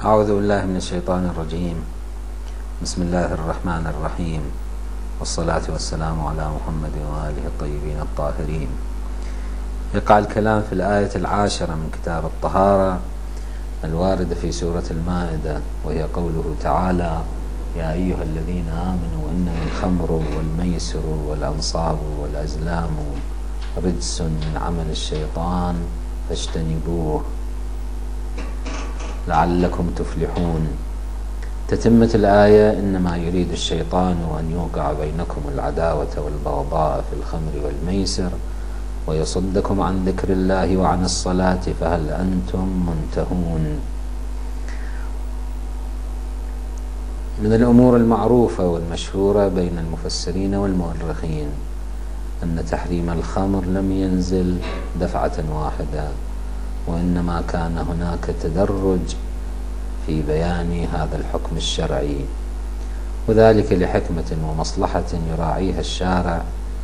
أعوذ بالله من الشيطان الرجيم. بسم الله الرحمن الرحيم، والصلاة والسلام على محمد وآله الطيبين الطاهرين. يقع الكلام في الآية 10 من كتاب الطهارة الواردة في سورة المائدة، وهي قوله تعالى: يا أيها الذين آمنوا إنما الخمر والميسر والأنصاب والأزلام رجس من عمل الشيطان فاجتنبوه لعلكم تفلحون. تتمة الآية: إنما يريد الشيطان أن يوقع بينكم العداوة والبغضاء في الخمر والميسر ويصدكم عن ذكر الله وعن الصلاة فهل أنتم منتهون. من الأمور المعروفة والمشهورة بين المفسرين والمؤرخين أن تحريم الخمر لم ينزل دفعة واحدة، وإنما كان هناك تدرج في بيان هذا الحكم الشرعي، وذلك لحكمة ومصلحة يراعيها الشارع.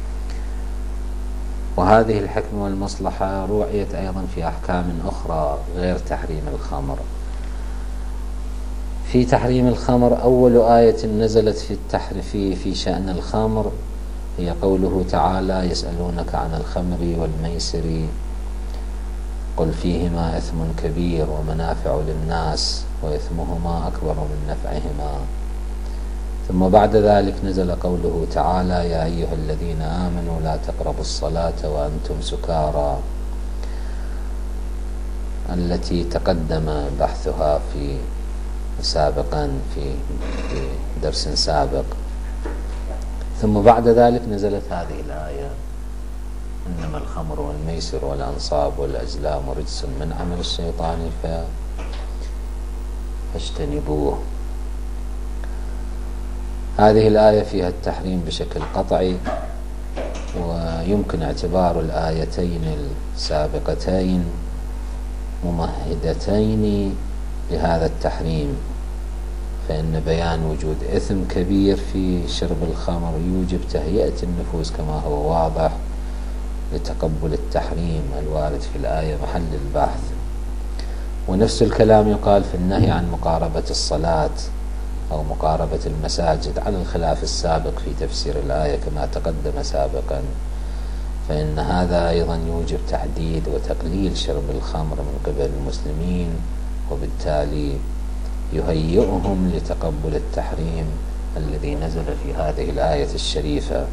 وهذه الحكمة والمصلحة رعيت أيضا في أحكام أخرى غير تحريم الخمر. في تحريم الخمر أول آية نزلت في شأن الخمر هي قوله تعالى: يسألونك عن الخمر والميسر قل فيهما إثم كبير ومنافع للناس وإثمهما أكبر من نفعهما. ثم بعد ذلك نزل قوله تعالى: يا أيها الذين آمنوا لا تقربوا الصلاة وأنتم سكارى، التي تقدم بحثها سابقا في درس سابق. ثم بعد ذلك نزلت هذه الآية: إنما الخمر والميسر والأنصاب والأزلام رجس من عمل الشيطان فاجتنبوه. هذه الآية فيها التحريم بشكل قطعي، ويمكن اعتبار الآيتين السابقتين ممهدتين لهذا التحريم، فإن بيان وجود إثم كبير في شرب الخمر يوجب تهيئة النفوس كما هو واضح لتقبل التحريم الوارد في الآية محل البحث. ونفس الكلام يقال في النهي عن مقاربة الصلاة أو مقاربة المساجد على الخلاف السابق في تفسير الآية كما تقدم سابقا، فإن هذا أيضا يوجب تحديد وتقليل شرب الخمر من قبل المسلمين، وبالتالي يهيئهم لتقبل التحريم الذي نزل في هذه الآية الشريفة.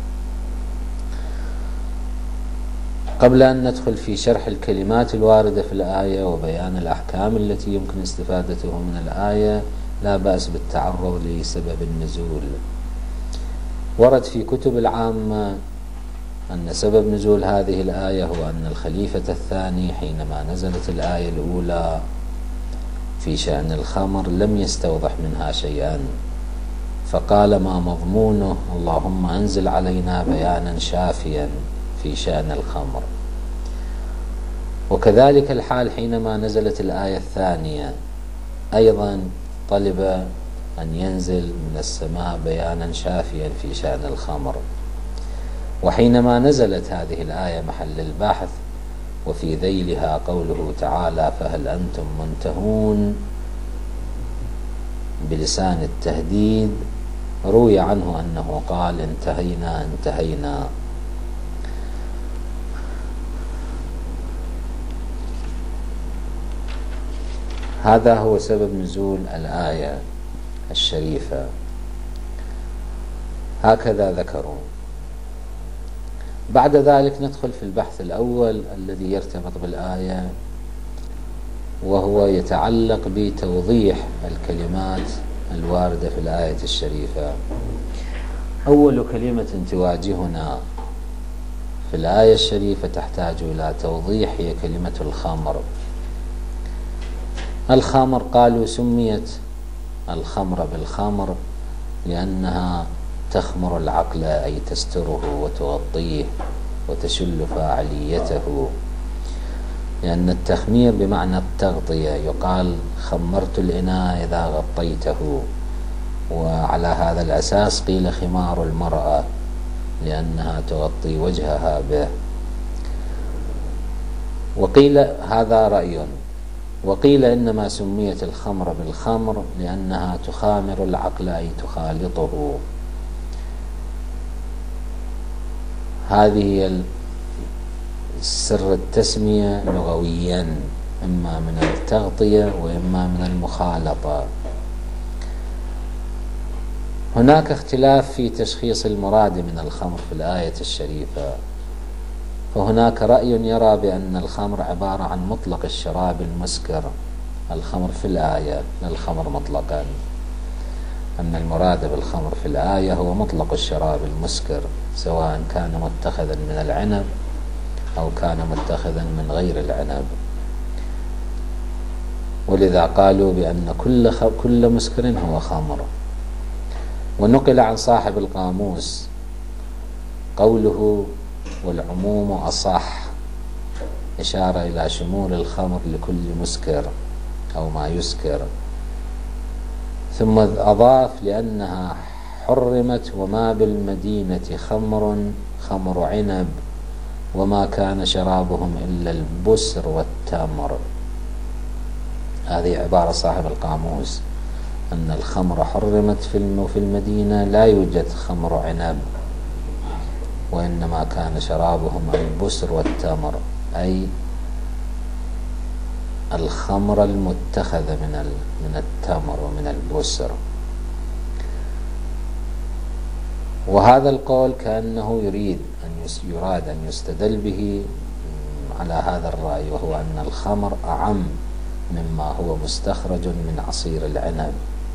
قبل أن ندخل في شرح الكلمات الواردة في الآية وبيان الأحكام التي يمكن استفادته من الآية، لا بأس بالتعرض لسبب النزول. ورد في كتب العامة أن سبب نزول هذه الآية هو أن الخليفة الثاني حينما نزلت الآية الأولى في شأن الخمر لم يستوضح منها شيئا، فقال ما مضمونه: اللهم أنزل علينا بيانا شافيا في شأن الخمر. وكذلك الحال حينما نزلت الآية الثانية، أيضا طلب أن ينزل من السماء بيانا شافيا في شأن الخمر. وحينما نزلت هذه الآية محل البحث وفي ذيلها قوله تعالى: فهل أنتم منتهون بلسان التهديد، روي عنه أنه قال: انتهينا انتهينا. هذا هو سبب نزول الآية الشريفة، هكذا ذكروا. بعد ذلك ندخل في البحث الأول الذي يرتبط بالآية، وهو يتعلق بتوضيح الكلمات الواردة في الآية الشريفة. أول كلمة تواجهنا في الآية الشريفة تحتاج إلى توضيح هي كلمة الخمر. الخمر قالوا سميت الخمر بالخمر لأنها تخمر العقل، أي تستره وتغطيه وتشل فاعليته، لأن التخمير بمعنى التغطية. يقال خمرت الإناء إذا غطيته، وعلى هذا الأساس قيل خمار المرأة لأنها تغطي وجهها به. وقيل هذا رأي، وقيل إنما سميت الخمر بالخمر لأنها تخامر العقل أي تخالطه. هذه هي سر التسمية لغويا، إما من التغطية وإما من المخالطة. هناك اختلاف في تشخيص المراد من الخمر في الآية الشريفة، فهناك رأي يرى بأن الخمر عبارة عن مطلق الشراب المسكر، الخمر في الآية لا الخمر مطلقا، أن المراد بالخمر في الآية هو مطلق الشراب المسكر، سواء كان متخذا من العنب أو كان متخذا من غير العنب. ولذا قالوا بأن كل مسكر هو خمر. ونقل عن صاحب القاموس قوله والعموم أصح، إشارة إلى شمول الخمر لكل مسكر أو ما يسكر. ثم أضاف لأنها حرمت وما بالمدينة خمر عنب وما كان شرابهم إلا البسر والتمر. هذه عبارة صاحب القاموس، أن الخمر حرمت في المدينة لا يوجد خمر عنب، وإنما كان شرابهم البسر والتمر، أي الخمر المتخذة من التمر ومن البسر. وهذا القول كأنه يراد أن يستدل به على هذا الرأي، وهو أن الخمر أعم مما هو مستخرج من عصير العنب.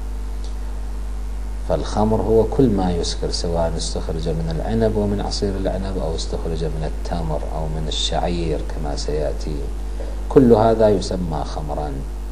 فالخمر هو كل ما يسكر، سواء استخرج من العنب ومن عصير العنب أو استخرج من التمر أو من الشعير كما سيأتي، كل هذا يسمى خمرا.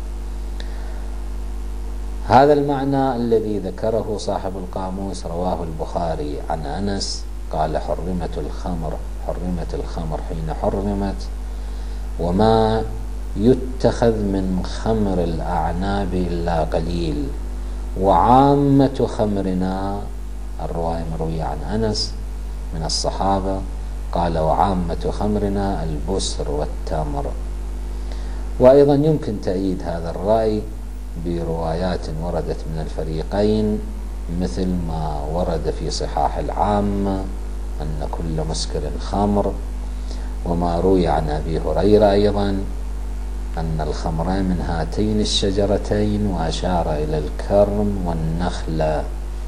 هذا المعنى الذي ذكره صاحب القاموس رواه البخاري عن أنس قال حرمت الخمر حين حرمت وما يتخذ من خمر الأعناب إلا قليل، وعامة خمرنا، الرواية مروية عن أنس من الصحابة قال وعامة خمرنا البسر والتمر. وأيضا يمكن تأييد هذا الرأي بروايات وردت من الفريقين، مثل ما ورد في صحاح العامة أن كل مسكر خمر، وما روي عن أبي هريرة أيضا أن الخمر من هاتين الشجرتين، وأشار إلى الكرم والنخلة.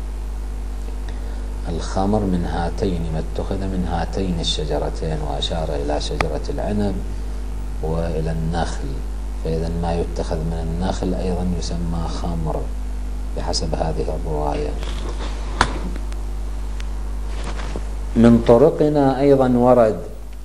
الخمر من هاتين، ما اتخذ من هاتين الشجرتين، وأشار إلى شجرة العنب وإلى النخل، فإذا ما يتخذ من النخل أيضا يسمى خمر بحسب هذه الرواية. من طرقنا أيضا ورد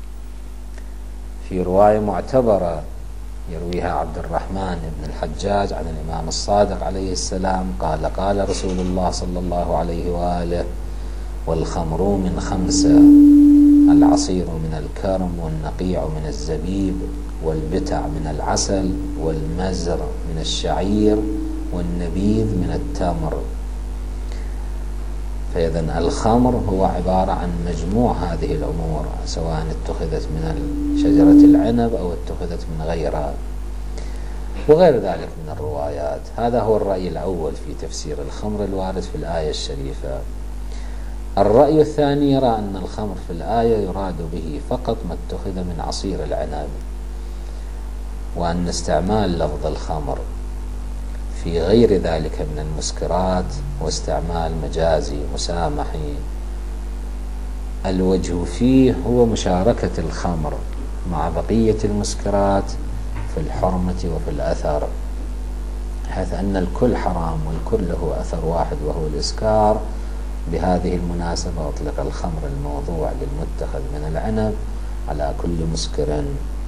في رواية معتبرة يرويها عبد الرحمن بن الحجاج عن الإمام الصادق عليه السلام قال قال رسول الله صلى الله عليه وآله والخمر من 5: العصير من الكرم، والنقيع من الزبيب، والبتع من العسل، والمزر من الشعير، والنبيذ من التمر. فإذا الخمر هو عبارة عن مجموع هذه الأمور، سواء اتخذت من شجرة العنب أو اتخذت من غيرها، وغير ذلك من الروايات. هذا هو الرأي الأول في تفسير الخمر الوارد في الآية الشريفة. الرأي الثاني يرى أن الخمر في الآية يراد به فقط ما اتخذ من عصير العنب، وأن استعمال لفظ الخمر في غير ذلك من المسكرات واستعمال مجازي مسامحي الوجه فيه هو مشاركة الخمر مع بقية المسكرات في الحرمة وفي الأثر، حيث أن الكل حرام والكل له أثر واحد وهو الإسكار. بهذه المناسبة أطلق الخمر الموضوع للمتخذ من العنب على كل مسكر.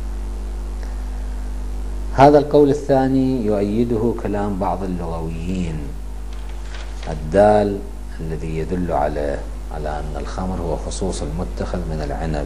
هذا القول الثاني يؤيده كلام بعض اللغويين الدال الذي يدل على أن الخمر هو خصوص المتخذ من العنب.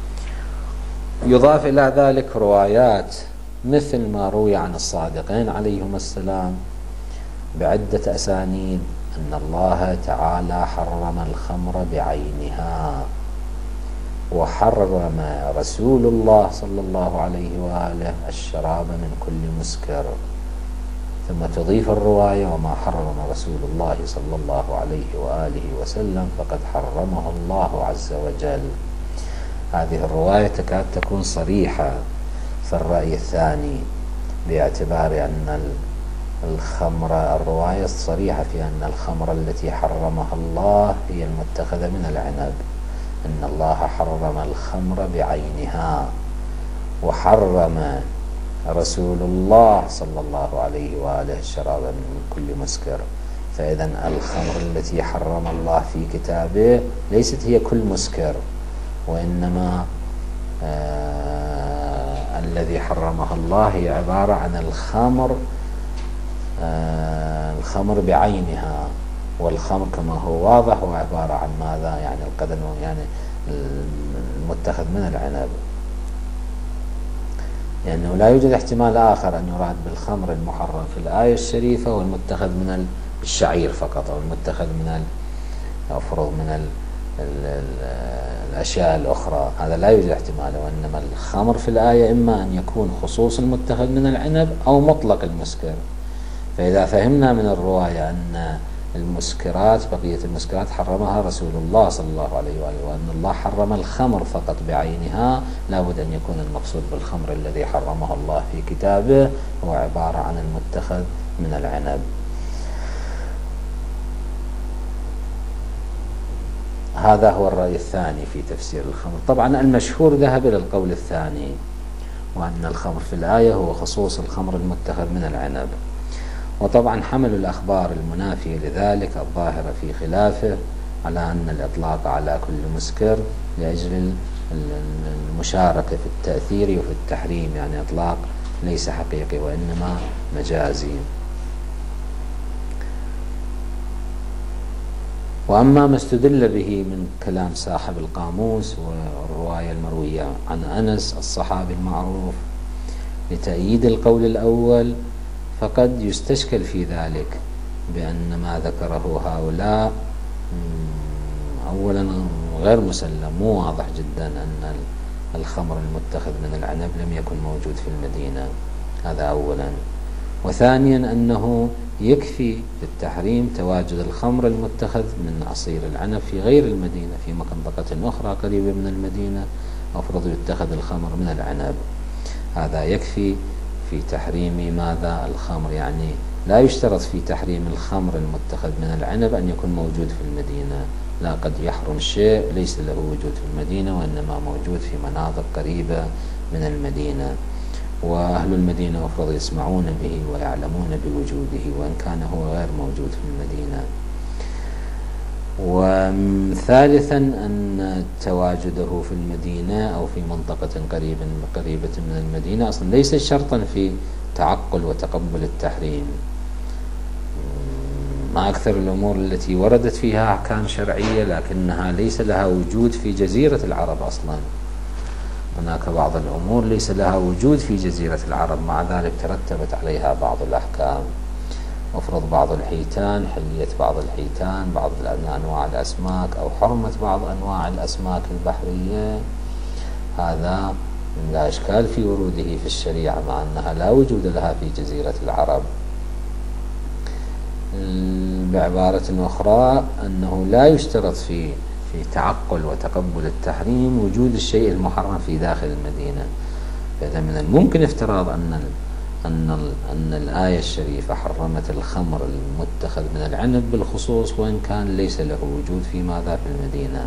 يضاف إلى ذلك روايات مثل ما روي عن الصادقين عليهم السلام بعدة أسانيد أن الله تعالى حرم الخمر بعينها، وحرم رسول الله صلى الله عليه وآله الشراب من كل مسكر، ثم تضيف الرواية وما حرم رسول الله صلى الله عليه وآله وسلم فقد حرمه الله عز وجل. هذه الرواية تكاد تكون صريحة في الرأي الثاني، باعتبار أن الخمر، الرواية صريحة في أن الخمر التي حرمها الله هي المتخذة من العنب، أن الله حرم الخمر بعينها، وحرم رسول الله صلى الله عليه وآله الشراب من كل مسكر. فإذا الخمر التي حرم الله في كتابه ليست هي كل مسكر، وإنما الذي حرمها الله هي عبارة عن الخمر بعينها. والخمر كما هو واضح هو عبارة عن ماذا؟ يعني القدم، يعني المتخذ من العنب، لأنه لا يوجد احتمال آخر أن يراد بالخمر المحرم في الآية الشريفة والمتخذ من الشعير فقط، أو المتخذ من أفرض من الأشياء الأخرى، هذا لا يوجد احتمال. وإنما الخمر في الآية إما أن يكون خصوص المتخذ من العنب أو مطلق المسكر. فإذا فهمنا من الرواية أن المسكرات، بقية المسكرات حرمها رسول الله صلى الله عليه وآله، وأن الله حرم الخمر فقط بعينها، لا بد أن يكون المقصود بالخمر الذي حرمه الله في كتابه هو عبارة عن المتخذ من العنب. هذا هو الرأي الثاني في تفسير الخمر. طبعا المشهور ذهب إلى القول الثاني، وأن الخمر في الآية هو خصوص الخمر المتخذ من العنب. وطبعا حملوا الأخبار المنافية لذلك الظاهرة في خلافه على أن الإطلاق على كل مسكر لأجل المشاركة في التأثير وفي التحريم، يعني إطلاق ليس حقيقي وإنما مجازي. وأما ما استدل به من كلام صاحب القاموس والرواية المروية عن أنس الصحابي المعروف لتأييد القول الأول، فقد يستشكل في ذلك بأن ما ذكره هؤلاء أولا غير مسلم، مو واضح جدا أن الخمر المتخذ من العنب لم يكن موجود في المدينة، هذا أولا. وثانيا أنه يكفي في التحريم تواجد الخمر المتخذ من عصير العنب في غير المدينة، في منطقة أخرى قريبة من المدينة أفرض يتخذ الخمر من العنب، هذا يكفي في تحريم ماذا؟ الخمر. يعني لا يشترط في تحريم الخمر المتخذ من العنب أن يكون موجود في المدينة، لا، قد يحرم شيء ليس له وجود في المدينة وإنما موجود في مناطق قريبة من المدينة، وأهل المدينة أفرض يسمعون به ويعلمون بوجوده وإن كان هو غير موجود في المدينة. وثالثا أن تواجده في المدينة أو في منطقة قريبة من المدينة أصلا ليس شرطا في تعقل وتقبل التحريم. ما أكثر الأمور التي وردت فيها أحكام شرعية لكنها ليس لها وجود في جزيرة العرب أصلا. هناك بعض الأمور ليس لها وجود في جزيرة العرب، مع ذلك ترتبت عليها بعض الأحكام. أفرض بعض الحيتان، حلية بعض الحيتان، بعض أنواع الأسماك، أو حرمة بعض أنواع الأسماك البحرية، هذا لا إشكال في وروده في الشريعة مع أنها لا وجود لها في جزيرة العرب. بعبارة أخرى أنه لا يشترط في تعقل وتقبل التحريم وجود الشيء المحرم في داخل المدينة. فإذا من الممكن افتراض أن الآية الشريفة حرمت الخمر المتخذ من العنب بالخصوص وإن كان ليس له وجود في ماذا؟ في المدينة.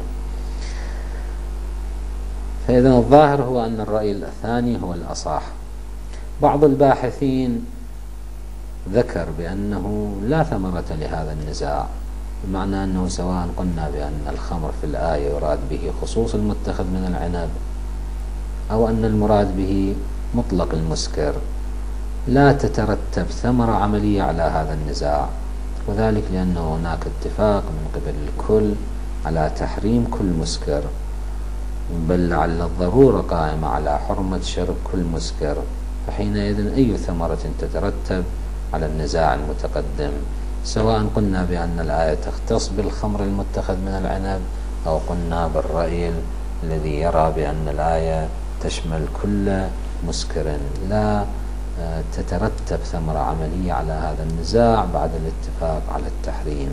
فإذا الظاهر هو أن الرأي الثاني هو الأصح. بعض الباحثين ذكر بأنه لا ثمرة لهذا النزاع، بمعنى أنه سواء قلنا بأن الخمر في الآية يراد به خصوص المتخذ من العنب أو أن المراد به مطلق المسكر، لا تترتب ثمرة عملية على هذا النزاع، وذلك لأن هناك اتفاق من قبل الكل على تحريم كل مسكر، بل لعل الضرورة قائمة على حرمة شرب كل مسكر. فحينئذ أي ثمرة تترتب على النزاع المتقدم، سواء قلنا بأن الآية تختص بالخمر المتخذ من العنب أو قلنا بالرأي الذي يرى بأن الآية تشمل كل مسكر، لا تترتب ثمرة عملية على هذا النزاع بعد الاتفاق على التحريم.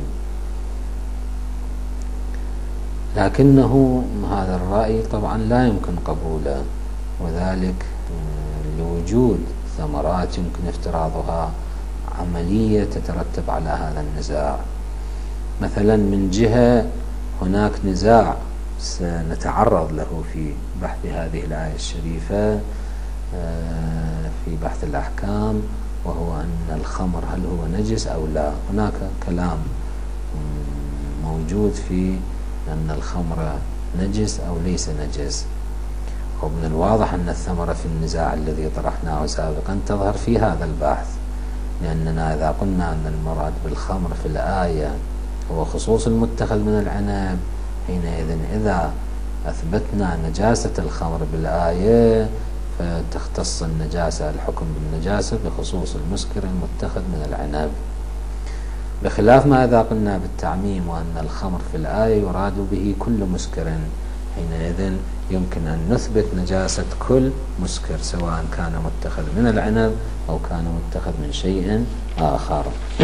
لكنه هذا الرأي طبعا لا يمكن قبوله، وذلك لوجود ثمرات يمكن افتراضها عملية تترتب على هذا النزاع. مثلا من جهة هناك نزاع سنتعرض له في بحث هذه الآية الشريفة في بحث الأحكام، وهو أن الخمر هل هو نجس أو لا. هناك كلام موجود في أن الخمر نجس أو ليس نجس، ومن الواضح أن الثمرة في النزاع الذي طرحناه سابقا تظهر في هذا البحث، لأننا إذا قلنا أن المراد بالخمر في الآية هو خصوص المتخذ من العنب، حينئذ إذا أثبتنا نجاسة الخمر بالآية فتختص النجاسة الحكم بالنجاسة بخصوص المسكر المتخذ من العنب، بخلاف ما إذا قلنا بالتعميم وأن الخمر في الآية يراد به كل مسكر، حينئذ يمكن أن نثبت نجاسة كل مسكر سواء كان متخذ من العنب أو كان متخذ من شيء آخر.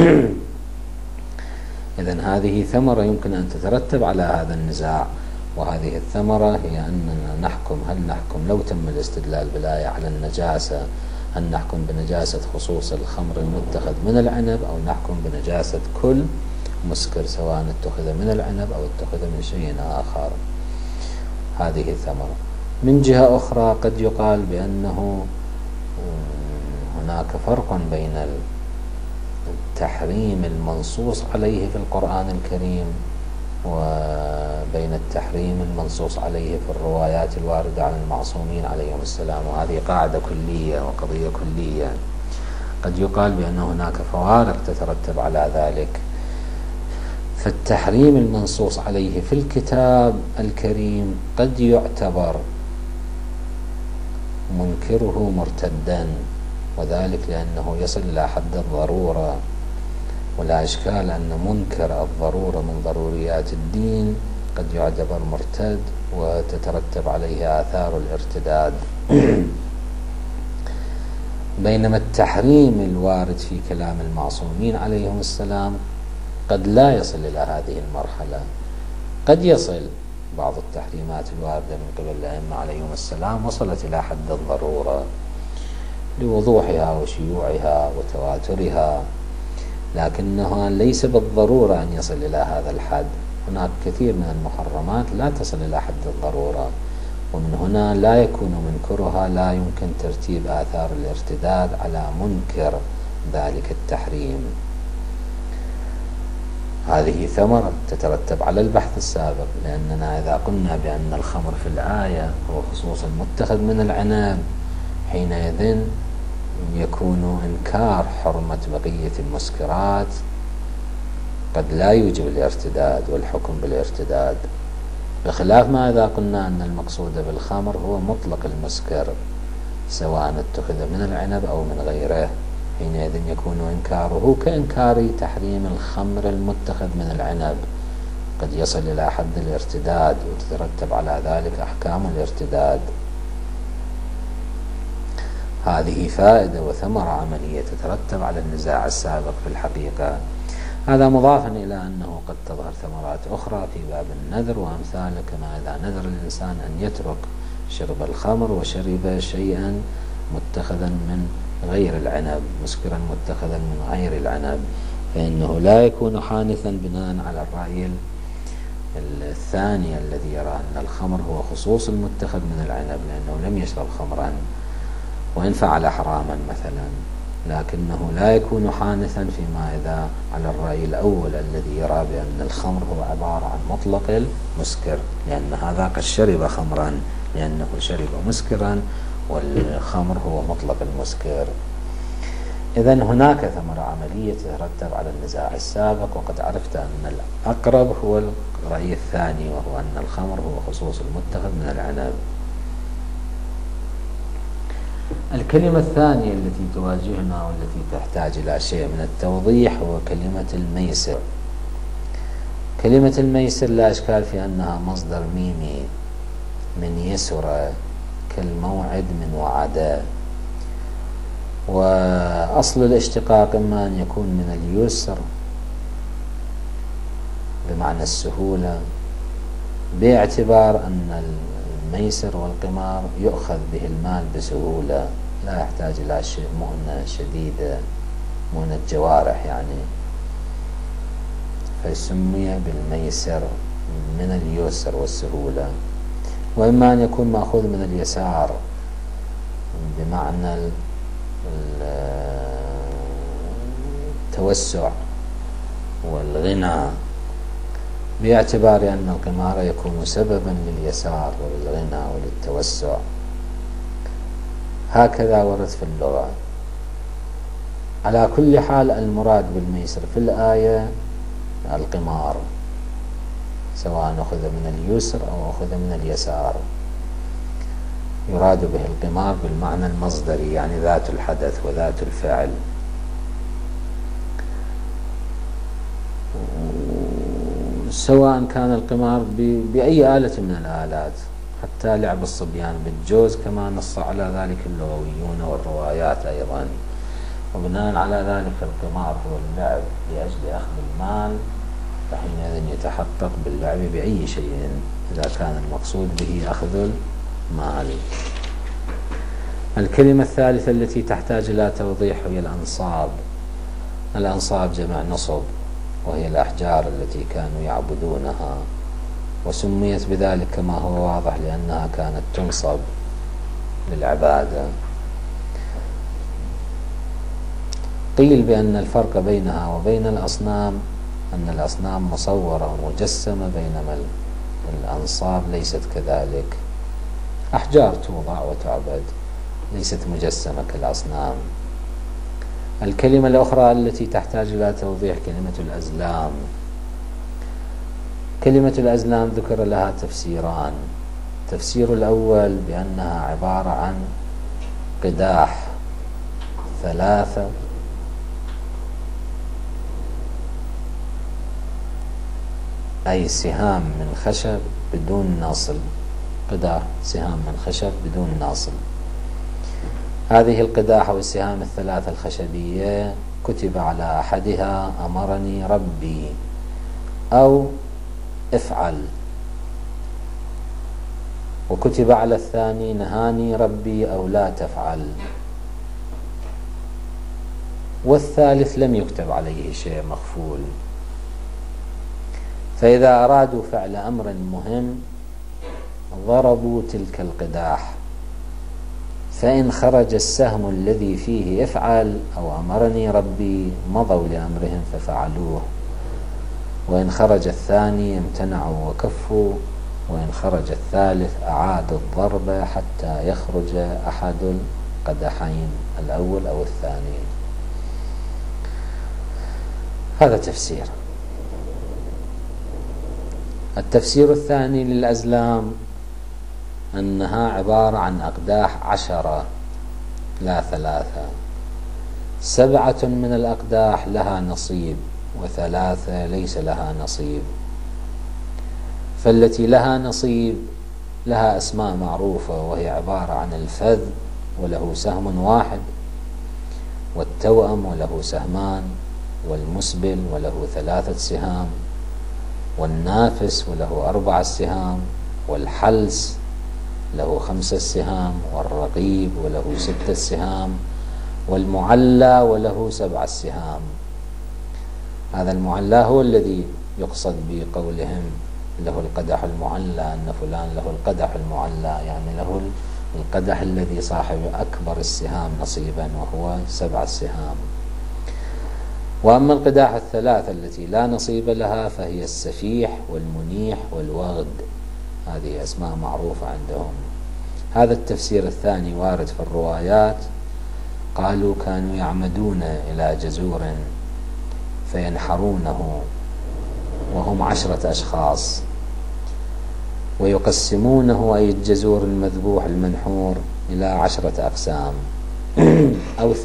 إذن هذه ثمرة يمكن أن تترتب على هذا النزاع، وهذه الثمرة هي أننا نحكم، هل نحكم لو تم الاستدلال بالآية على النجاسة أن نحكم بنجاسة خصوص الخمر المتخذ من العنب، أو نحكم بنجاسة كل مسكر سواء اتخذ من العنب أو اتخذ من شيء آخر. هذه الثمرة. من جهة أخرى قد يقال بأنه هناك فرق بين التحريم المنصوص عليه في القرآن الكريم وبين التحريم المنصوص عليه في الروايات الواردة عن المعصومين عليهم السلام، وهذه قاعدة كلية وقضية كلية. قد يقال بأن هناك فوارق تترتب على ذلك. فالتحريم المنصوص عليه في الكتاب الكريم قد يعتبر منكره مرتدا، وذلك لأنه يصل إلى حد الضرورة، ولا إشكال أن منكر الضرورة من ضروريات الدين قد يعتبر مرتد وتترتب عليه آثار الارتداد. بينما التحريم الوارد في كلام المعصومين عليهم السلام قد لا يصل إلى هذه المرحلة. قد يصل بعض التحريمات الواردة من قبل الأئمة عليهم السلام وصلت إلى حد الضرورة لوضوحها وشيوعها وتواترها، لكنها ليس بالضرورة أن يصل إلى هذا الحد. هناك كثير من المحرمات لا تصل إلى حد الضرورة، ومن هنا لا يكون منكرها، لا يمكن ترتيب آثار الارتداد على منكر ذلك التحريم. هذه ثمرة تترتب على البحث السابق، لأننا إذا قلنا بأن الخمر في الآية هو خصوص المتخذ من العنب، حينئذ يكون إنكار حرمة بقية المسكرات قد لا يوجب الارتداد والحكم بالارتداد، بخلاف ما إذا قلنا أن المقصود بالخمر هو مطلق المسكر سواء اتخذ من العنب أو من غيره، حينئذ يكون إنكاره كإنكار تحريم الخمر المتخذ من العنب، قد يصل إلى حد الارتداد وتترتب على ذلك أحكام الارتداد. هذه فائدة وثمرة عملية تترتب على النزاع السابق في الحقيقة. هذا مضافا إلى أنه قد تظهر ثمرات أخرى في باب النذر وأمثاله، كما إذا نذر الإنسان أن يترك شرب الخمر وشرب شيئا متخذا من غير العنب، مسكرا متخذا من غير العنب، فإنه لا يكون حانثا بناء على الرأي الثاني الذي يرى أن الخمر هو خصوص المتخذ من العنب، لأنه لم يشرب خمرا وإن فعل حراما مثلا، لكنه لا يكون حانثا فيما إذا على الرأي الأول الذي يرى بأن الخمر هو عبارة عن مطلق المسكر، لأن هذا قد شرب خمرا لأنه شرب مسكرا، والخمر هو مطلق المسكر. إذن هناك ثمرة عملية تترتب على النزاع السابق، وقد عرفت أن الأقرب هو الرأي الثاني، وهو أن الخمر هو خصوص المتخذ من العنب. الكلمة الثانية التي تواجهنا والتي تحتاج إلى شيء من التوضيح هو كلمة الميسر. كلمة الميسر لا إشكال في أنها مصدر ميمي من يسر كالموعد من وعدا. وأصل الاشتقاق إما أن يكون من اليسر بمعنى السهولة، باعتبار أن الميسر والقمار يؤخذ به المال بسهولة، لا يحتاج إلى مؤنة شديدة، مؤنة جوارح يعني، فسمي بالميسر من اليسر والسهولة. وإما أن يكون مأخوذ من اليسار بمعنى التوسع والغنى، باعتبار أن القمار يكون سببا لليسار وللغنى وللتوسع. هكذا ورد في اللغة. على كل حال المراد بالميسر في الآية القمار، سواء أخذ من اليسر أو أخذ من اليسار، يراد به القمار بالمعنى المصدري، يعني ذات الحدث وذات الفعل. سواء كان القمار بأي آلة من الآلات، حتى لعب الصبيان بالجوز كما نص على ذلك اللغويون والروايات أيضا. وبناء على ذلك القمار هو اللعب لأجل أخذ المال، فحينئذ يتحقق باللعب بأي شيء إذا كان المقصود به أخذ المال. الكلمة الثالثة التي تحتاج إلى توضيح هي الأنصاب. الأنصاب جمع نصب، وهي الأحجار التي كانوا يعبدونها، وسميت بذلك كما هو واضح لأنها كانت تنصب للعبادة. قيل بأن الفرق بينها وبين الأصنام أن الأصنام مصورة ومجسمة، بينما الأنصاب ليست كذلك، أحجار توضع وتعبد، ليست مجسمة كالأصنام. الكلمة الأخرى التي تحتاج إلى توضيح كلمة الأزلام. كلمة الأزلام ذكر لها تفسيران. التفسير الأول بأنها عبارة عن قداح 3 أي سهام من خشب بدون ناصل، قداح سهام من خشب بدون ناصل. هذه القداح والسهام الثلاثة الخشبية كتب على أحدها أمرني ربي أو افعل، وكتب على الثاني نهاني ربي أو لا تفعل، والثالث لم يكتب عليه شيء مخفول. فإذا أرادوا فعل أمر مهم ضربوا تلك القداح، فإن خرج السهم الذي فيه افعل أو أمرني ربي مضوا لأمرهم ففعلوه، وإن خرج الثاني امتنعوا وكفوا، وإن خرج الثالث أعادوا الضرب حتى يخرج أحد القدحين الأول أو الثاني. هذا تفسير. التفسير الثاني للأزلام أنها عبارة عن أقداح 10 لا 3، 7 من الأقداح لها نصيب و3 ليس لها نصيب. فالتي لها نصيب لها أسماء معروفة، وهي عبارة عن الفذ وله سهم واحد، والتوأم وله سهمان، والمسبل وله 3 سهام، والنافس وله 4 سهام، والحلس له 5 سهام، والرقيب وله 6 سهام، والمعلى وله 7 سهام. هذا المعلى هو الذي يقصد بقولهم له القدح المعلى، أن فلان له القدح المعلى، يعني له القدح الذي صاحب أكبر السهام نصيبا وهو 7 سهام. وأما القداح الثلاثة التي لا نصيب لها فهي السفيح والمنيح والوغد، هذه أسماء معروفة عندهم. هذا التفسير الثاني وارد في الروايات. قالوا كانوا يعمدون إلى جزور فينحرونه وهم 10 أشخاص، ويقسمونه أي الجزور المذبوح المنحور إلى 10 أقسام أو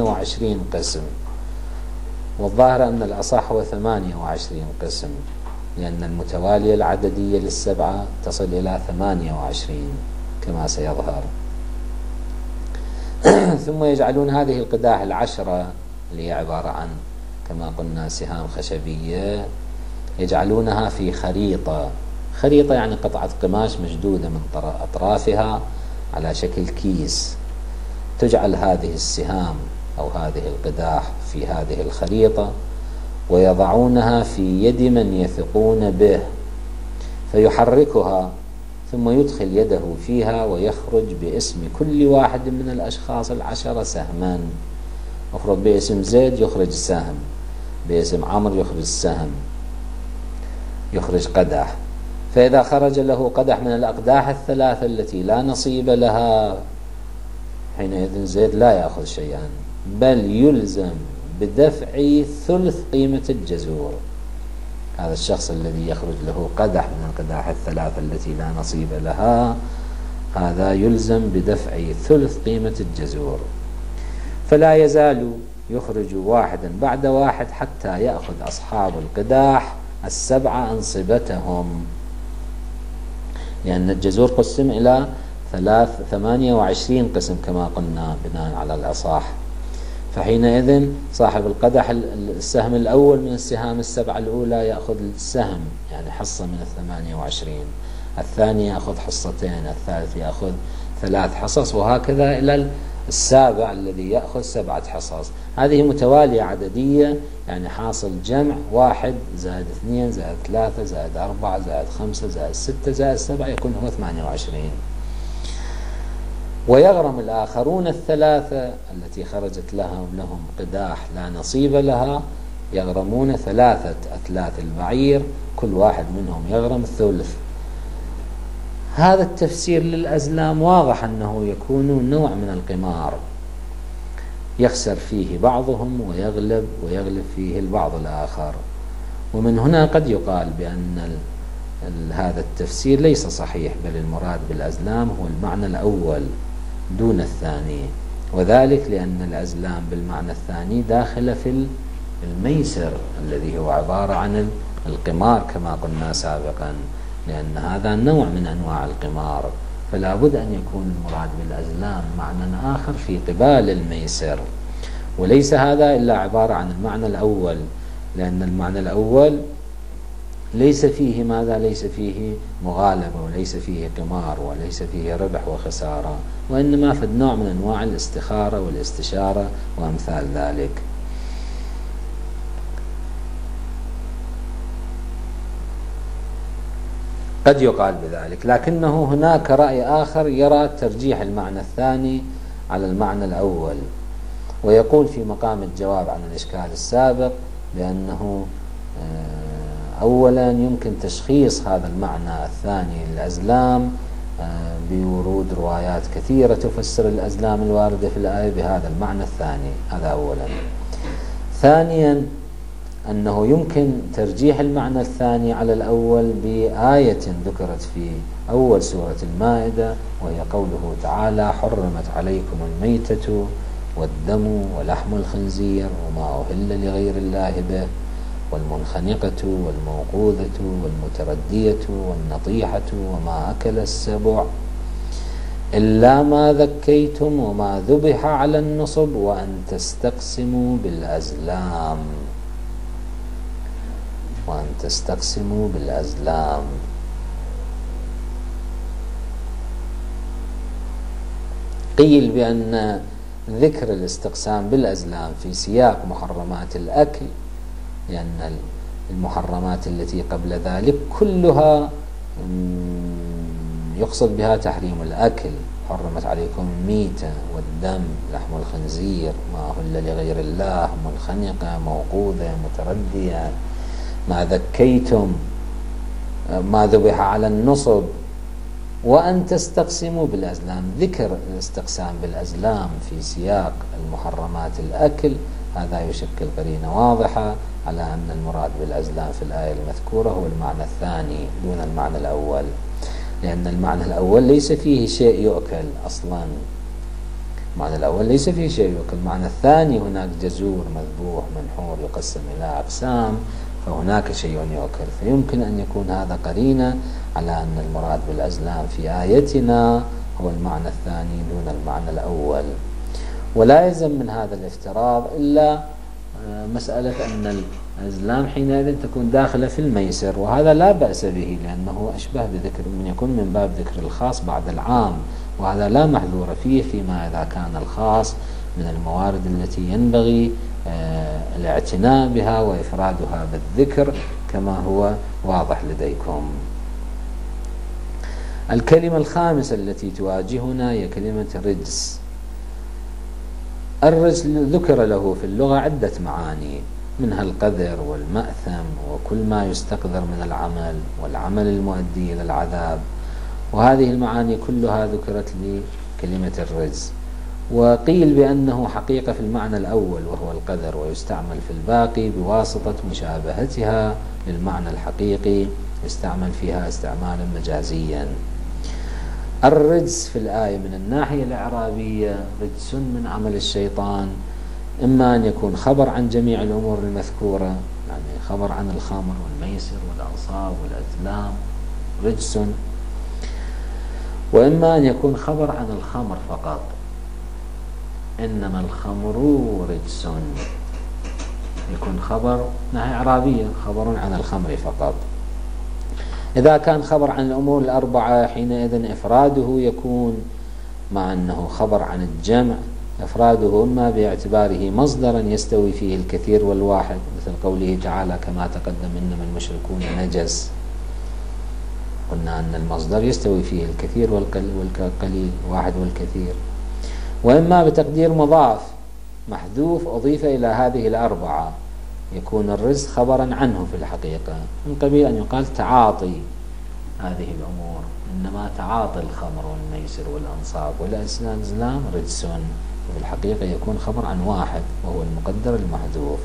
28 قسم، والظاهر أن الأصح هو 28 قسم، لأن المتوالية العددية للسبعة تصل إلى 28 كما سيظهر. ثم يجعلون هذه القداح العشرة اللي هي عبارة عن كما قلنا سهام خشبية، يجعلونها في خريطة. خريطة يعني قطعة قماش مشدودة من أطرافها على شكل كيس. تجعل هذه السهام أو هذه القداح في هذه الخريطة، ويضعونها في يد من يثقون به فيحركها، ثم يدخل يده فيها ويخرج باسم كل واحد من الأشخاص العشرة سهما. أفرض باسم زيد يخرج سهم، باسم عمرو يخرج سهم، يخرج قدح. فإذا خرج له قدح من الأقداح الثلاثة التي لا نصيب لها، حينئذ زيد لا يأخذ شيئا، بل يلزم بدفع ثلث قيمة الجزور. هذا الشخص الذي يخرج له قدح من القداح الثلاثة التي لا نصيب لها، هذا يلزم بدفع ثلث قيمة الجزور. فلا يزال يخرج واحدا بعد واحد حتى يأخذ أصحاب القداح السبعة أنصبتهم، لأن الجزور قسم إلى 28 قسم كما قلنا بناء على الأصح. فحينئذ صاحب القدح السهم الأول من السهام السبعة الأولى يأخذ السهم، يعني حصة من 28، الثاني يأخذ حصتين، الثالث يأخذ 3 حصص، وهكذا إلى السابع الذي يأخذ 7 حصص. هذه متوالية عددية، يعني حاصل جمع 1 زائد 2 زائد 3 زائد 4 زائد 5 زائد 6 زائد 7 يكون هو 28. ويغرم الآخرون الثلاثة التي خرجت لهم قداح لا نصيب لها، يغرمون 3 أثلاث البعير، كل واحد منهم يغرم ثلث. هذا التفسير للأزلام واضح أنه يكون نوع من القمار، يخسر فيه بعضهم ويغلب فيه البعض الآخر. ومن هنا قد يقال بأن هذا التفسير ليس صحيح، بل المراد بالأزلام هو المعنى الأول دون الثاني، وذلك لأن الأزلام بالمعنى الثاني داخل في الميسر الذي هو عبارة عن القمار كما قلنا سابقا، لأن هذا نوع من أنواع القمار، فلا بد أن يكون المراد بالأزلام معنى آخر في قبال الميسر، وليس هذا إلا عبارة عن المعنى الأول، لأن المعنى الأول ليس فيه ماذا؟ ليس فيه مغالبة، وليس فيه قمار، وليس فيه ربح وخسارة، وإنما في نوع من أنواع الاستخارة والاستشارة وأمثال ذلك. قد يقال بذلك، لكنه هناك رأي آخر يرى ترجيح المعنى الثاني على المعنى الأول، ويقول في مقام الجواب عن الإشكال السابق بأنه أولا يمكن تشخيص هذا المعنى الثاني للأزلام بورود روايات كثيرة تفسر الأزلام الواردة في الآية بهذا المعنى الثاني، هذا أولا. ثانيا أنه يمكن ترجيح المعنى الثاني على الأول بآية ذكرت في أول سورة المائدة، وهي قوله تعالى: حرمت عليكم الميتة والدم ولحم الخنزير وما أهل لغير الله به والمنخنقة والموقوذة والمتردية والنطيحة وما أكل السبع إلا ما ذكيتم وما ذبح على النصب وأن تستقسموا بالأزلام. وأن تستقسموا بالأزلام. قيل بأن ذكر الاستقسام بالأزلام في سياق محرمات الأكل، لأن المحرمات التي قبل ذلك كلها يقصد بها تحريم الأكل. حرمت عليكم الميتة والدم لحم الخنزير ما أهل لغير الله منخنقة موقوذة متردية ما ذكيتم ما ذبح على النصب وأن تستقسموا بالأزلام. ذكر الاستقسام بالأزلام في سياق المحرمات الأكل هذا يشكل قرينة واضحة على أن المراد بالأزلام في الآية المذكورة هو المعنى الثاني دون المعنى الأول، لأن المعنى الأول ليس فيه شيء يؤكل أصلا. المعنى الأول ليس فيه شيء يؤكل. المعنى الثاني هناك جزور مذبوح منحور يقسم إلى أقسام، فهناك شيء يؤكد، فيمكن أن يكون هذا قرينة على أن المراد بالأزلام في آيتنا هو المعنى الثاني دون المعنى الأول. ولا يلزم من هذا الافتراض إلا مسألة أن الأزلام حينئذ تكون داخلة في الميسر، وهذا لا بأس به لأنه أشبه بذكر من يكون من باب ذكر الخاص بعد العام، وهذا لا محذور فيه فيما إذا كان الخاص من الموارد التي ينبغي الاعتناء بها وإفرادها بالذكر كما هو واضح لديكم. الكلمة الخامسة التي تواجهنا هي كلمة رجس. الرجس ذكر له في اللغة عدة معاني، منها القذر والمأثم وكل ما يستقذر من العمل والعمل المؤدي إلى العذاب، وهذه المعاني كلها ذكرت لكلمة الرجس. وقيل بأنه حقيقة في المعنى الأول وهو القذر، ويستعمل في الباقي بواسطة مشابهتها للمعنى الحقيقي، يستعمل فيها استعمالا مجازيا. الرجس في الآية من الناحية الإعرابية رجس من عمل الشيطان، إما أن يكون خبر عن جميع الأمور المذكورة، يعني خبر عن الخمر والميسر والأنصاب والأزلام رجس، وإما أن يكون خبر عن الخمر فقط، إنما الخمر رجس، يكون خبر ناحية إعرابية خبر عن الخمر فقط. إذا كان خبر عن الأمور الأربعة حينئذ إفراده يكون مع أنه خبر عن الجمع، إفراده إما باعتباره مصدرا يستوي فيه الكثير والواحد، مثل قوله تعالى كما تقدم إنما المشركون نجس، قلنا أن المصدر يستوي فيه الكثير والقليل واحد والكثير، وإما بتقدير مضاف محذوف أضيف إلى هذه الأربعة، يكون الرزق خبرا عنه في الحقيقة، من قبيل أن يقال تعاطي هذه الأمور، إنما تعاطي الخمر والميسر والأنصاب والأزلام رجس، وفي الحقيقة يكون خبر عن واحد وهو المقدر المحذوف.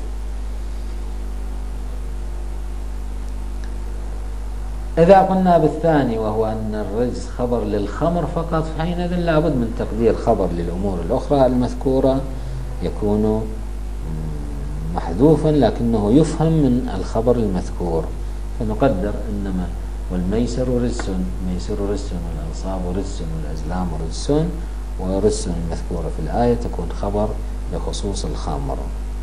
إذا قلنا بالثاني وهو أن الرجس خبر للخمر فقط، فحينئذ لابد من تقدير خبر للأمور الأخرى المذكورة يكون محذوفا لكنه يفهم من الخبر المذكور، فنقدر إنما والميسر رجس، الميسر رجس والأنصاب رجس والأزلام رجس، ورجس المذكورة في الآية تكون خبر لخصوص الخمر.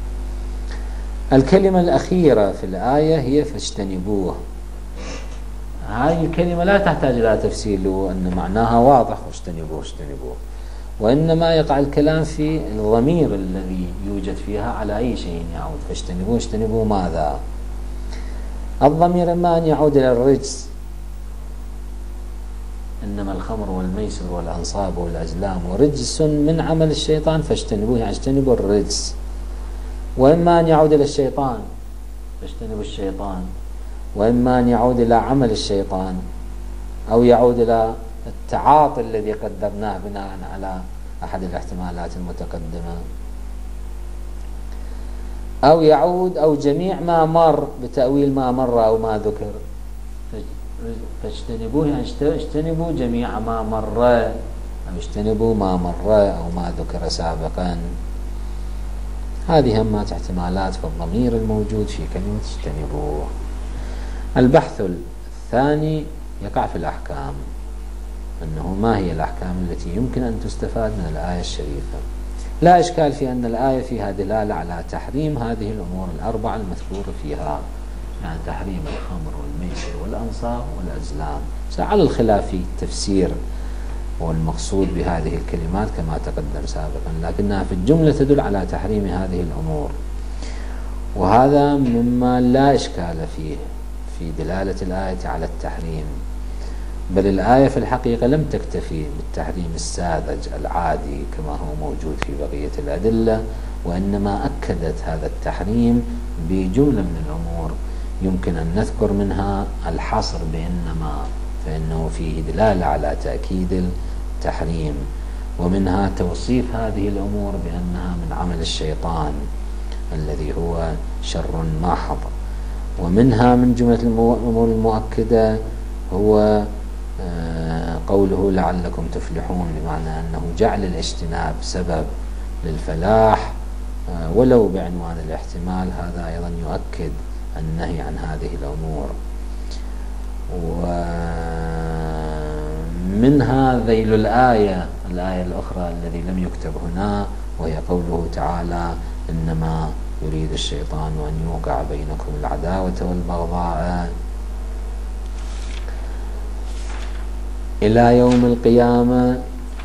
الكلمة الأخيرة في الآية هي فاجتنبوه. هذه الكلمة لا تحتاج إلى تفسير أن معناها واضح، واجتنبوه اجتنبوه، وإنما يقع الكلام في الضمير الذي يوجد فيها على أي شيء يعود. فاجتنبوه اجتنبوه ماذا؟ الضمير إما أن يعود إلى الرجس، إنما الخمر والميسر والأنصاب والأزلام ورجس من عمل الشيطان فاجتنبوه، يعني اجتنبوا الرجس، وإما أن يعود إلى الشيطان فاجتنبوا الشيطان، وإما أن يعود إلى عمل الشيطان، أو يعود إلى التعاطي الذي قدرناه بناء على أحد الاحتمالات المتقدمة، أو يعود أو جميع ما مر بتأويل ما مر أو ما ذكر. فاجتنبوه يعني اجتنبوا جميع ما مر، أو اجتنبوا ما مر أو ما ذكر سابقا. هذه همات احتمالات في الضمير الموجود في كلمة اجتنبوه. البحث الثاني يقع في الأحكام، أنه ما هي الأحكام التي يمكن أن تستفاد من الآية الشريفة. لا إشكال في أن الآية فيها دلالة على تحريم هذه الأمور الأربعة المذكورة فيها، يعني تحريم الخمر والميسر والأنصاب والأزلام، على الخلاف في التفسير والمقصود بهذه الكلمات كما تقدم سابقا، لكنها في الجملة تدل على تحريم هذه الأمور، وهذا مما لا إشكال فيه في دلالة الآية على التحريم. بل الآية في الحقيقة لم تكتفي بالتحريم الساذج العادي كما هو موجود في بقية الأدلة، وإنما أكدت هذا التحريم بجملة من الأمور يمكن أن نذكر منها الحصر بإنما، فإنه فيه دلالة على تأكيد التحريم، ومنها توصيف هذه الأمور بأنها من عمل الشيطان الذي هو شر محض، ومنها من جملة الأمور المؤكدة هو قوله لعلكم تفلحون، بمعنى أنه جعل الاجتناب سبب للفلاح ولو بعنوان الاحتمال. هذا أيضا يؤكد النهي عن هذه الأمور. ومن هذه الآية الأخرى الذي لم يكتب هنا، وهي قوله تعالى: إنما يريد الشيطان أن يوقع بينكم العداوة والبغضاء إلى يوم القيامة،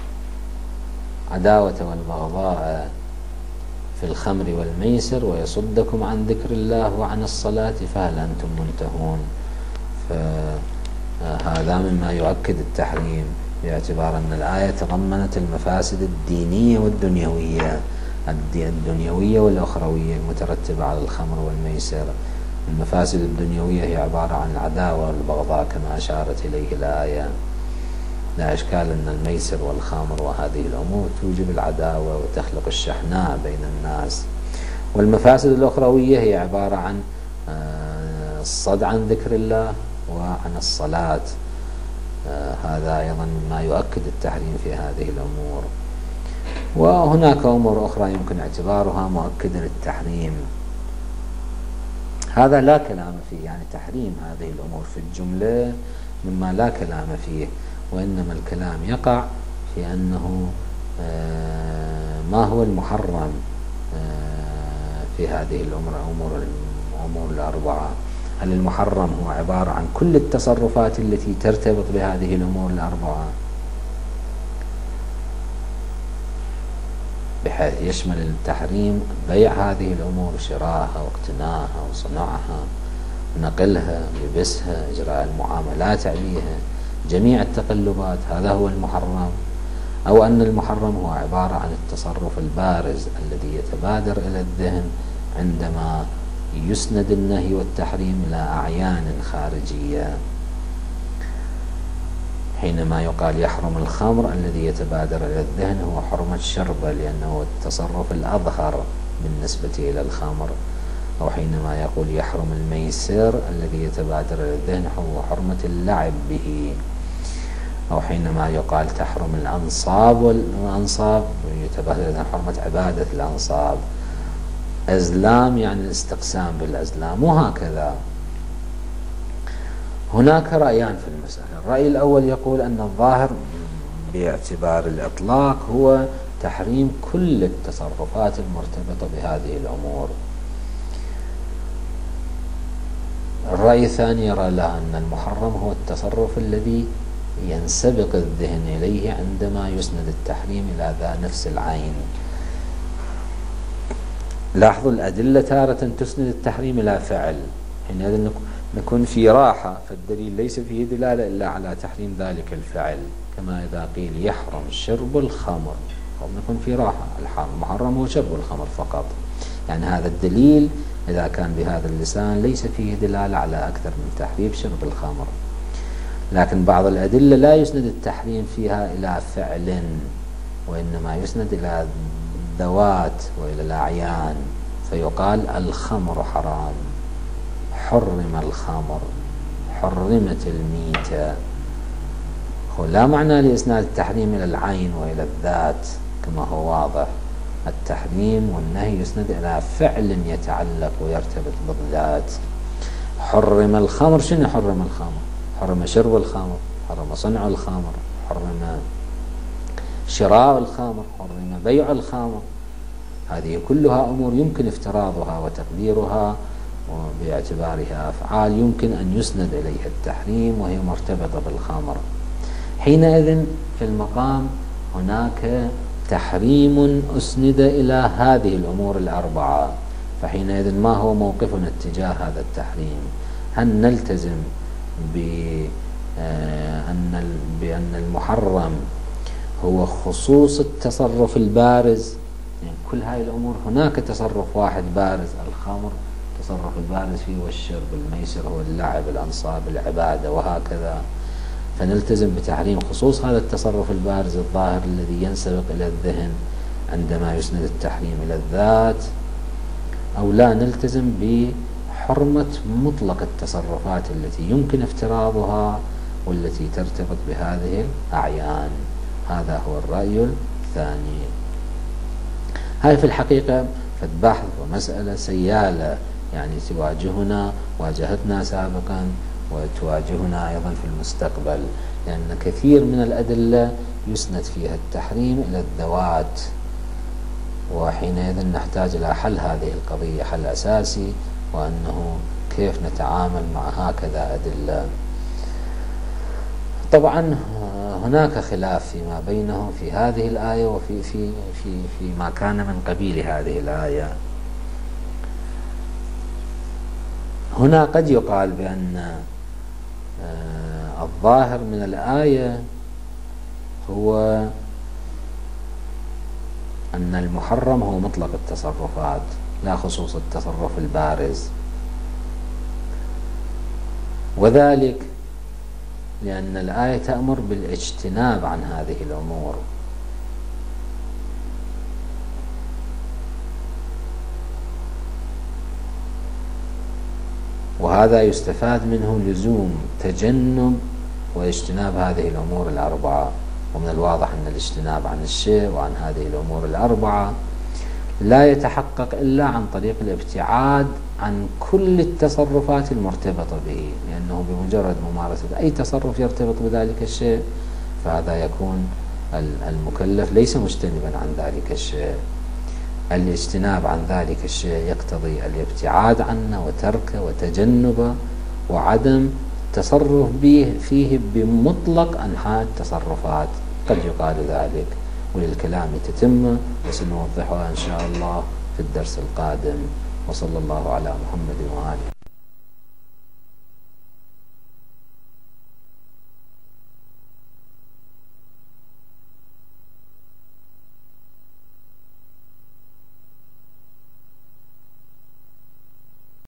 عداوة والبغضاء في الخمر والميسر، ويصدكم عن ذكر الله وعن الصلاة فهل أنتم منتهون. فهذا مما يؤكد التحريم، باعتبار أن الآية تضمنت المفاسد الدينية والدنيوية، الدنيوية والأخروية المترتبة على الخمر والميسر. المفاسد الدنيوية هي عبارة عن العداوة والبغضاء كما أشارت إليه الآية. لا إشكال أن الميسر والخمر وهذه الأمور توجب العداوة وتخلق الشحناء بين الناس. والمفاسد الأخروية هي عبارة عن الصد عن ذكر الله وعن الصلاة. هذا أيضا مما يؤكد التحريم في هذه الأمور. وهناك أمور أخرى يمكن اعتبارها مؤكدة للتحريم، هذا لا كلام فيه، يعني تحريم هذه الأمور في الجملة مما لا كلام فيه، وإنما الكلام يقع في أنه ما هو المحرم في هذه الأمور الأربعة. هل المحرم هو عبارة عن كل التصرفات التي ترتبط بهذه الأمور الأربعة، بحيث يشمل التحريم بيع هذه الأمور، شراءها واقتناءها وصنعها، نقلها، لبسها، إجراء المعاملات عليها، جميع التقلبات، هذا هو المحرم؟ أو أن المحرم هو عبارة عن التصرف البارز الذي يتبادر إلى الذهن عندما يسند النهي والتحريم إلى أعيان خارجية. حينما يقال يحرم الخمر، الذي يتبادر إلى الذهن هو حرمة شربه لأنه التصرف الأظهر بالنسبة إلى الخمر. أو حينما يقول يحرم الميسر، الذي يتبادر إلى الذهن هو حرمة اللعب به. أو حينما يقال تحرم الأنصاب والأنصاب، يتبادر إلى حرمة عبادة الأنصاب. أزلام يعني الاستقسام بالأزلام، وهكذا. هناك رأيان في المسألة. الرأي الأول يقول أن الظاهر باعتبار الإطلاق هو تحريم كل التصرفات المرتبطة بهذه الأمور. الرأي الثاني يرى لا، أن المحرم هو التصرف الذي ينسبق الذهن إليه عندما يسند التحريم إلى ذا نفس العين. لاحظوا الأدلة تارة تسند التحريم إلى فعل، حينئذ نكون في راحة، فالدليل ليس فيه دلالة إلا على تحريم ذلك الفعل، كما إذا قيل يحرم شرب الخمر، نكون في راحة، المحرم هو شرب الخمر فقط. يعني هذا الدليل إذا كان بهذا اللسان ليس فيه دلالة على أكثر من تحريم شرب الخمر. لكن بعض الأدلة لا يسند التحريم فيها إلى فعل، وإنما يسند إلى ذوات وإلى الأعيان، فيقال الخمر حرام، حرم الخمر، حرمت الميتة. لا معنى لإسناد التحريم إلى العين وإلى الذات كما هو واضح. التحريم والنهي يسند إلى فعل يتعلق ويرتبط بالذات. حرم الخمر، شنو حرم الخمر؟ حرم شرب الخمر، حرم صنع الخمر، حرم شراء الخمر، حرم بيع الخمر. هذه كلها أمور يمكن افتراضها وتقديرها، وباعتبارها أفعال يمكن أن يسند إليها التحريم وهي مرتبطة بالخمر. حينئذ في المقام هناك تحريم أسند إلى هذه الأمور الأربعة، فحينئذ ما هو موقفنا اتجاه هذا التحريم؟ هل نلتزم بأن المحرم هو خصوص التصرف البارز؟ يعني كل هاي الأمور هناك تصرف واحد بارز، الخمر التصرف البارز فيه والشرب، الميسر هو اللعب، الأنصاب العبادة، وهكذا. فنلتزم بتحريم خصوص هذا التصرف البارز الظاهر الذي ينسبق إلى الذهن عندما يسند التحريم إلى الذات، أو لا نلتزم بحرمة مطلق التصرفات التي يمكن افتراضها والتي ترتبط بهذه الأعيان؟ هذا هو الرأي الثاني. هاي في الحقيقة بحث ومسألة سيالة يعني تواجهنا، واجهتنا سابقا وتواجهنا أيضا في المستقبل، لأن كثير من الأدلة يسند فيها التحريم إلى الذوات، وحينئذ نحتاج إلى حل هذه القضية حل أساسي، وأنه كيف نتعامل مع هكذا أدلة. طبعا هناك خلاف فيما بينهم في هذه الآية وفي في في فيما كان من قبيل هذه الآية. هنا قد يقال بأن الظاهر من الآية هو أن المحرم هو مطلق التصرفات لا خصوص التصرف البارز، وذلك لأن الآية تأمر بالاجتناب عن هذه الأمور، وهذا يستفاد منه لزوم تجنب واجتناب هذه الأمور الأربعة. ومن الواضح أن الاجتناب عن الشيء وعن هذه الأمور الأربعة لا يتحقق إلا عن طريق الابتعاد عن كل التصرفات المرتبطة به، لأنه بمجرد ممارسة أي تصرف يرتبط بذلك الشيء فهذا يكون المكلف ليس مجتنبا عن ذلك الشيء. الاجتناب عن ذلك الشيء يقتضي الابتعاد عنه وتركه وتجنبه وعدم التصرف به فيه بمطلق أنحاء التصرفات. قد يقال ذلك، وللكلام تتمة وسنوضحها إن شاء الله في الدرس القادم. وصلى الله على محمد وآله.